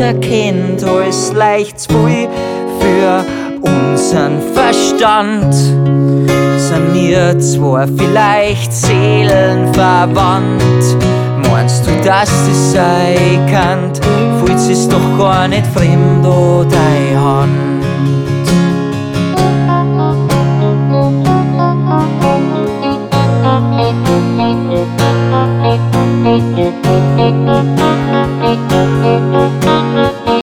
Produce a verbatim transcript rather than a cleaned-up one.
jeder kennt, alles leicht zu viel für unseren Verstand. Sind wir zwar vielleicht seelenverwandt, meinst du, dass das sein kann? Fühlt sich's doch gar nicht fremd an deine Hand.